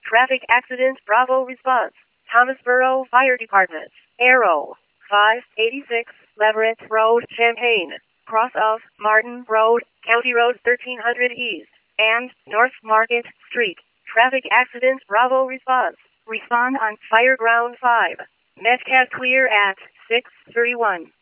Traffic accident, Bravo response. Thomasboro Fire Department. Arrow. 586, Leverett Road, Champaign. Cross of Martin Road, County Road 1300 East, and North Market Street. Traffic accident, Bravo response. Respond on Fireground 5. Metcalf clear at 6:31.